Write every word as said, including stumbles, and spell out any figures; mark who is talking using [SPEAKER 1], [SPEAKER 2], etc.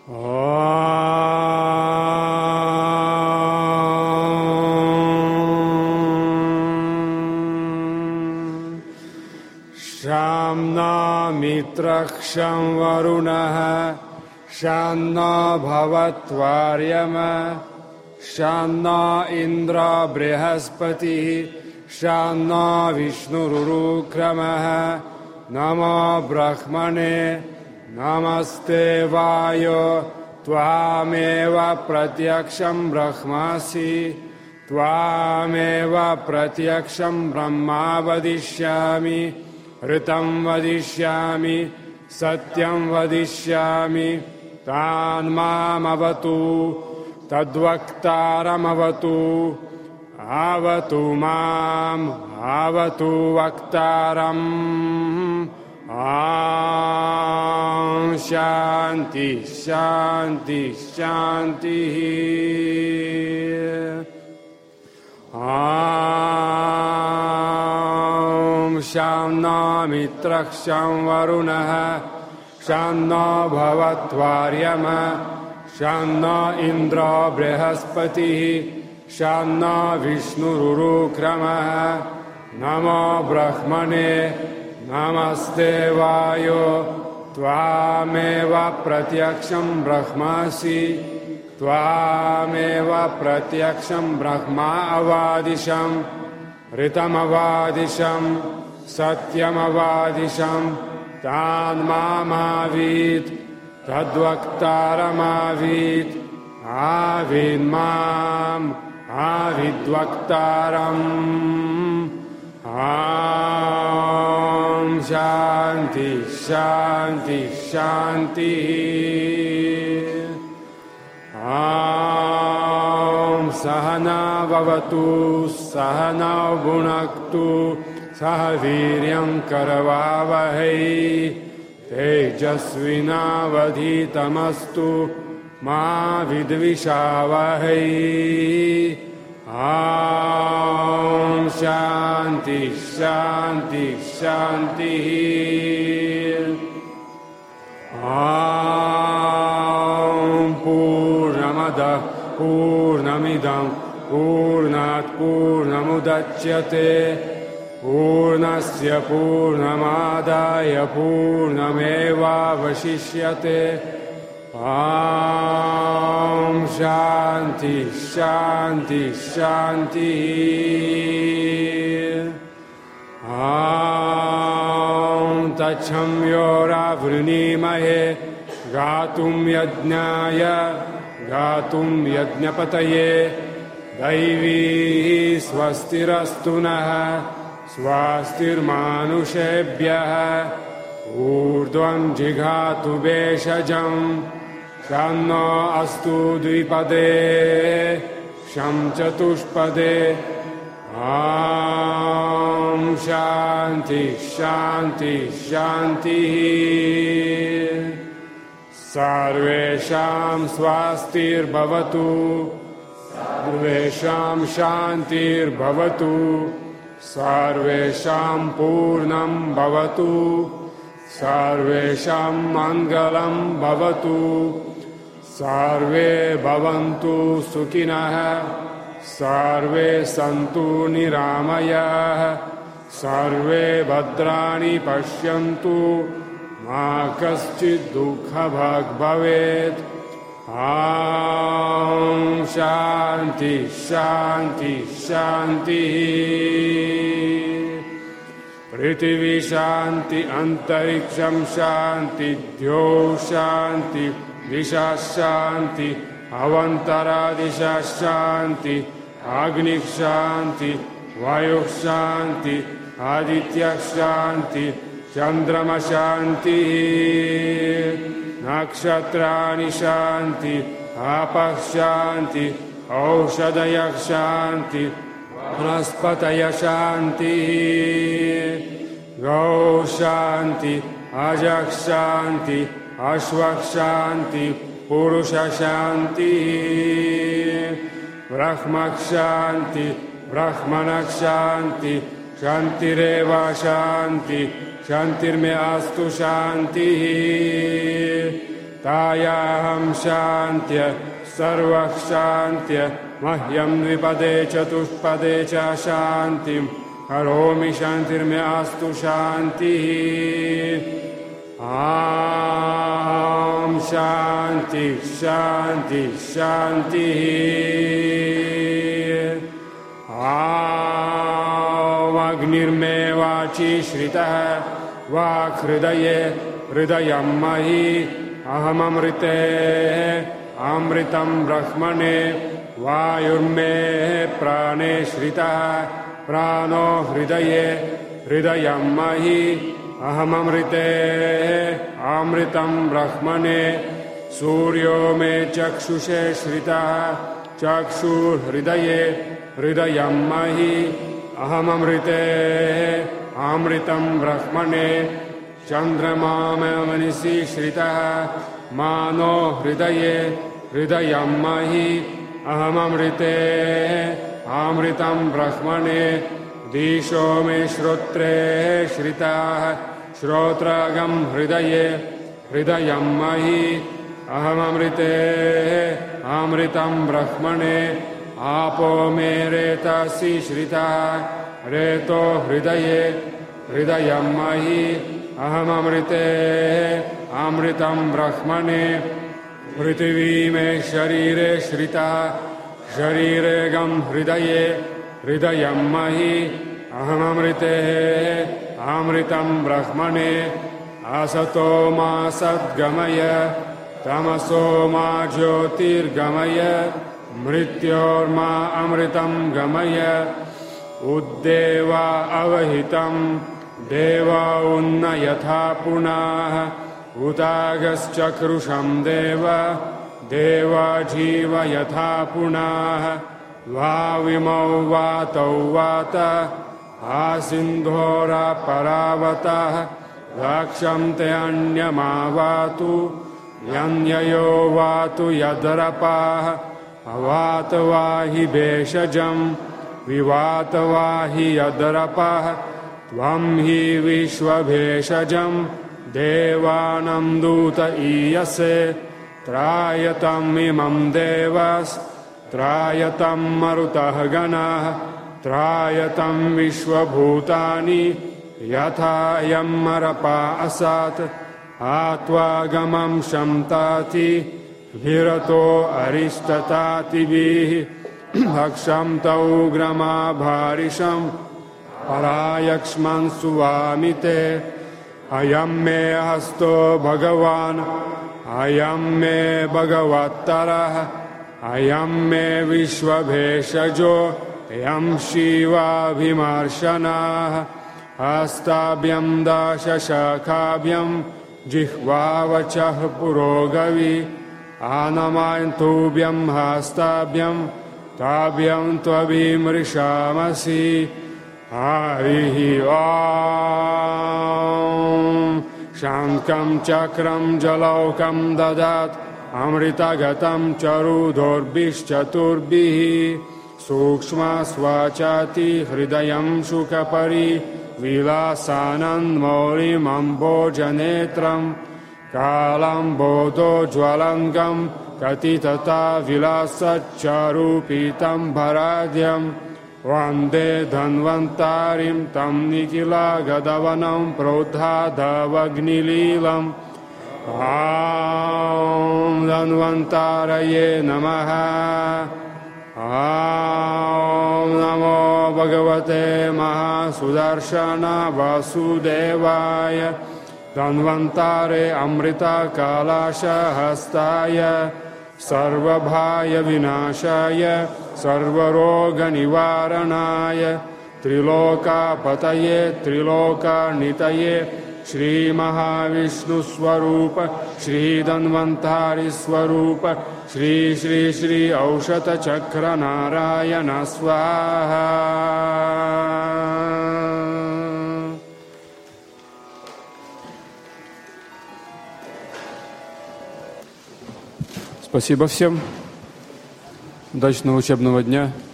[SPEAKER 1] शाम्ना मित्रक्षं वरुणः शान्नो भवत्वार्यम शान्नो इन्द्रो बृहस्पतिः शान्नो विष्णुरुक्रमः नमो ब्रह्मणे नमस्ते वायो त्वामेव प्रत्यक्षं ब्रह्मासि त्वामेव प्रत्यक्षं ब्रह्मा वदिष्यामि ऋतं वदिष्यामि सत्यं वदिष्यामि तान्मामवतु तद्वक्तारमवतु आवतु माम् आवतु वक्तारम् आं शान्ति शान्ति शान्तिः आं शाम्ना मित्रक्षं वरुणः शान्नो भवत्वार्यम शान्नो इन्द्रो बृहस्पतिः शान्नो विष्णुरुक्रमः नमो ब्रह्मणे नमस्ते वायो त्वामेव प्रत्यक्षं ब्रह्मासि त्वामेव प्रत्यक्षं ब्रह्मा अवादिशं ऋतमवादिशं सत्यमवादिशं तान्मामावीत् तद्वक्तारमावीत् आविन्माम् आविद्वक्तारम् आं शान्ति शान्ति शान्तिः आं सहना भवतु सहनौ भुनक्तु सह वीर्यं करवावहै तेजस्विनावधीतमस्तु मा विद्विषावहै आं शान्ति शान्ति शान्तिः आं पूर्णमदः पूर्णमिदं पूर्णात् पूर्णमुदच्यते पूर्णस्य पूर्णमादाय पूर्णमेवावशिष्यते आं शान्ति शान्ति शान्तिः आं तच्छम्योरावृणीमहे गातुं यज्ञाय गातुं यज्ञपतये दैवी स्वस्तिरस्तु नः स्वस्तिर्मानुषेभ्यः ऊर्ध्वं जिघातु भेषजम् शन्नो अस्तु द्विपदे शं चतुष्पदे आं शान्ति शान्ति शान्तिः सर्वेषां स्वास्तिर्भवतु सर्वेषां शान्तिर्भवतु सर्वेषां पूर्णं भवतु सर्वेषां मङ्गलं भवतु सर्वे भवन्तु सुखिनः सर्वे सन्तु निरामयाः सर्वे भद्राणि पश्यन्तु मा कश्चित् दुःखभाग् भवेत् आं शान्ति शान्ति शान्तिः पृथिवी शान्ति अन्तरिक्षं शान्ति द्यौ शान्ति दिशा शान्ति अवन्तरादिशा शान्ति अग्निः शान्ति वायुः शान्ति आदित्यः शान्ति चन्द्रमा शान्तिः नक्षत्राणि शान्ति आपः शान्ति औषधयः शान्ति वनस्पतयः शान्तिः गौ शान्ति अजः शान्ति अश्वः शान्ति पुरुषः शान्तिः ब्रह्मः शान्ति ब्रह्मणः शान्ति शान्तिरेव शान्ति शान्तिर्मे अस्तु शान्तिः तायाहं शान्त्य सर्वः शान्त्य मह्यं द्विपदे चतुष्पदे च शान्तिं करोमि शान्तिर्म्यास्तु शान्तिः ॐ शान्ति शान्ति शान्तिः ॐ अग्निर्मे वाचि श्रितः वाक् हृदये हृदयं महि अहममृते अमृतं ब्रह्मणे वायुर्मे प्राणे श्रितः प्राणो हृदये हृदयं महि अहममृते अमृतं ब्रह्मणे सूर्यो मे चक्षुषे श्रितः चक्षुर्हृदये हृदयं महि अहममृते अमृतं ब्रह्मणे चन्द्रमा मे मनसि श्रितः मानो हृदये हृदयं महि अहममृते अमृतं ब्रह्मणे दिशो मे श्रोत्रे श्रिताः श्रोत्रगं हृदये हृदयं महि अहममृते अमृतं ब्रह्मणे आपो मे रेतसि श्रितः रेतो हृदये हृदयं महि अहममृते अमृतं ब्रह्मणे पृथिवी मे शरीरे श्रितः शरीरेगं हृदये हृदयं महि अहममृते अमृतं ब्रह्मणे असतो मा सद्गमय तमसो मा ज्योतिर्गमय मृत्योर्मा अमृतं गमय उद्देवा अवहितं देवा उन्नयथा पुनः उतागश्चक्रुषं देव देवा जीव यथा पुनः वाविमौ वातौ वात आसिन्धोरा परावतः रक्षन्ते अन्यमा वातु यन्ययो वातु यदरपाः अवात वाहि भेषजं विवात वाहि यदरपः त्वं हि विश्वभेषजं देवानं दूत ईयसे त्रायतम् इमं देवस् त्रायतं मरुतः गणः त्रायतं विश्वभूतानि यथा यं मरपा असात् आत्वागमं शम्ताति विरतो अरिष्टतातिभिः भक्षं तौ ग्रमा भारिषं परायक्ष्मन् सुवामिते अयं मे हस्तो भगवान् अयं मे भगवत्तरः अयं मे विश्वभेषजो अयं शिवाभिमर्शनाः हस्ताभ्यं दशशाखाभ्यं जिह्वावचः पुरोगवी आनमान्तुभ्यं हस्ताभ्यं ताभ्यं त्वभिमृषामसि हरिः ॐ शाङ्कं चक्रं जलौकं ददात् अमृतगतं चरुदोर्भिश्चतुर्भिः सूक्ष्मस्वचाति हृदयं शुकपरि विलासानन्मौलिमम्बोजनेत्रं कालम्बोधोज्ज्वलङ्गं कथितता विलासच्चारुपीतं भराद्यं वन्दे धन्वन्तरिं तं निखिलगदवनं प्रोद्धाधवग्निलीलम् ॐ धन्वन्तरये नमः ॐ नमो भगवते महासुदर्शन वासुदेवाय धन्वन्तरे अमृतकलशहस्ताय सर्वभयविनाशाय सर्वरोगनिवारणाय त्रिलोकपतये त्रिलोकनितये श्रीमहाविष्णुस्वरूप श्रीधन्वन्तरिस्वरूप श्री श्री श्री औषधचक्रनारायण स्वाहा। Спасибо всем. Удачного учебного дня.